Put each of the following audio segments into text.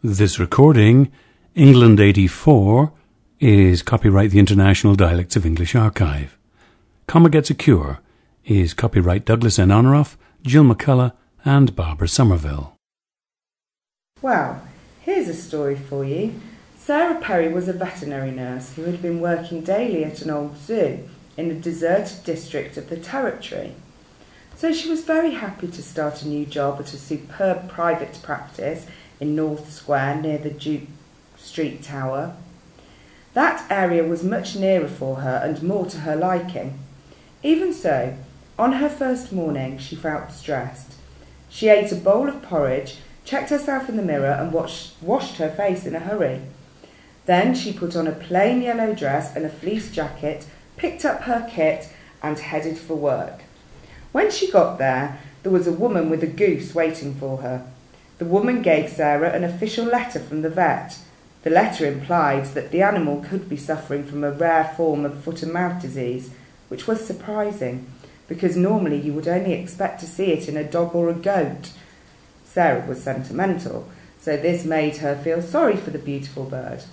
This recording, England 84, is copyright the International Dialects of English Archive. Comma Gets a Cure is copyright Douglas N. Honoraff, Jill McCullough and Barbara Somerville. Well, here's a story for you. Sarah Perry was a veterinary nurse who had been working daily at an old zoo in a deserted district of the Territory. So she was very happy to start a new job at a superb private practice in North Square near the Duke Street Tower. That area was much nearer for her and more to her liking. Even so, on her first morning she felt stressed. She ate a bowl of porridge, checked herself in the mirror and washed her face in a hurry. Then she put on a plain yellow dress and a fleece jacket, picked up her kit and headed for work. When she got there was a woman with a goose waiting for her. The woman gave Sarah an official letter from the vet. The letter implied that the animal could be suffering from a rare form of foot and mouth disease, which was surprising, because normally you would only expect to see it in a dog or a goat. Sarah was sentimental, so this made her feel sorry for the beautiful bird.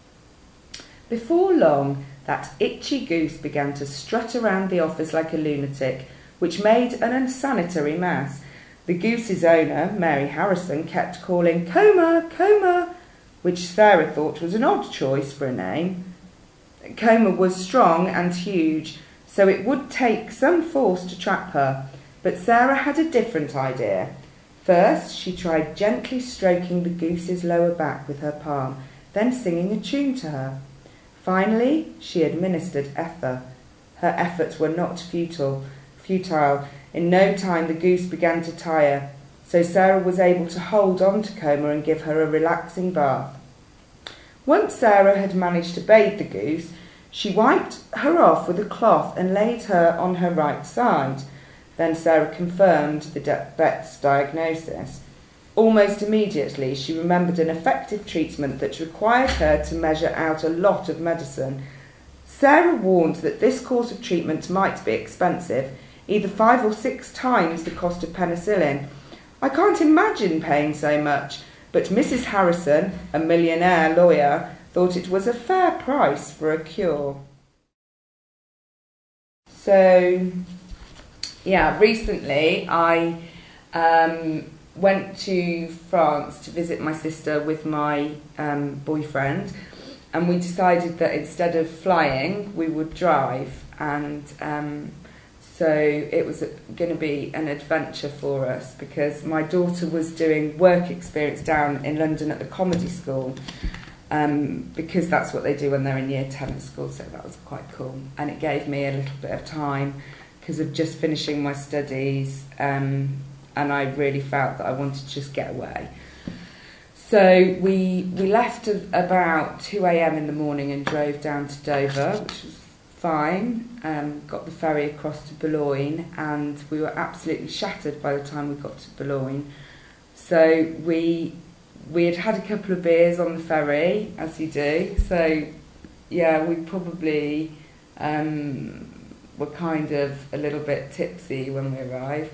Before long, that itchy goose began to strut around the office like a lunatic, which made an unsanitary mess. The goose's owner, Mary Harrison, kept calling, "Coma, Coma," which Sarah thought was an odd choice for a name. Coma was strong and huge, so it would take some force to trap her, but Sarah had a different idea. First, she tried gently stroking the goose's lower back with her palm, then singing a tune to her. Finally, she administered ether. Her efforts were not futile. In no time the goose began to tire, so Sarah was able to hold on to Coma and give her a relaxing bath. Once Sarah had managed to bathe the goose, she wiped her off with a cloth and laid her on her right side. Then Sarah confirmed the vet's diagnosis. Almost immediately, she remembered an effective treatment that required her to measure out a lot of medicine. Sarah warned that this course of treatment might be expensive, either 5 or 6 times the cost of penicillin. "I can't imagine paying so much," but Mrs. Harrison, a millionaire lawyer, thought it was a fair price for a cure. So, recently I went to France to visit my sister with my boyfriend, and we decided that instead of flying we would drive, and so it was going to be an adventure for us because my daughter was doing work experience down in London at the comedy school, because that's what they do when they're in year 10 at school, so that was quite cool. And it gave me a little bit of time because of just finishing my studies, and I really felt that I wanted to just get away. So we left about 2 a.m. in the morning and drove down to Dover, which was fine. Got the ferry across to Boulogne, and we were absolutely shattered by the time we got to Boulogne. So we had a couple of beers on the ferry, as you do. So we probably were kind of a little bit tipsy when we arrived.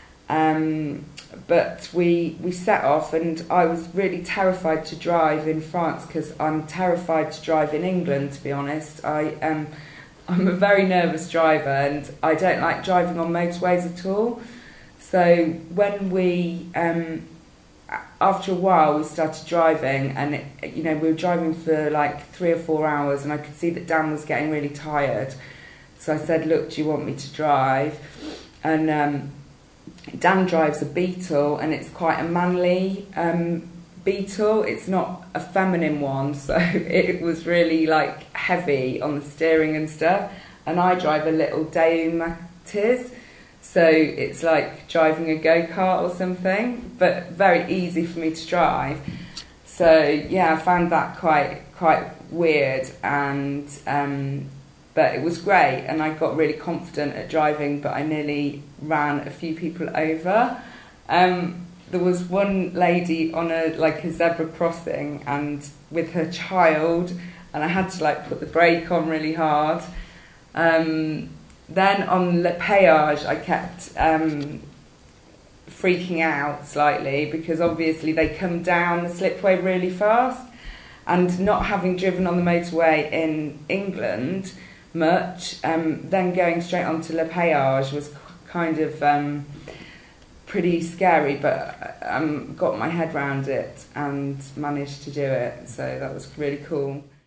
But we set off, and I was really terrified to drive in France because I'm terrified to drive in England, to be honest. I'm a very nervous driver and I don't like driving on motorways at all. So when we, after a while we started driving, and we were driving for like 3 or 4 hours, and I could see that Dan was getting really tired. So I said, "Look, do you want me to drive?" And Dan drives a Beetle, and it's quite a manly Beetle. It's not a feminine one, so it was really like heavy on the steering and stuff. And I drive a little Daewoo Matiz, so it's like driving a go-kart or something, but very easy for me to drive. So I found that quite weird, and but it was great, and I got really confident at driving, but I nearly ran a few people over. There was one lady on a zebra crossing and with her child, and I had to put the brake on really hard. Then on Le Péage I kept freaking out slightly because obviously they come down the slipway really fast, and not having driven on the motorway in England much, then going straight onto Le Péage was kind of pretty scary, but got my head round it and managed to do it, so that was really cool.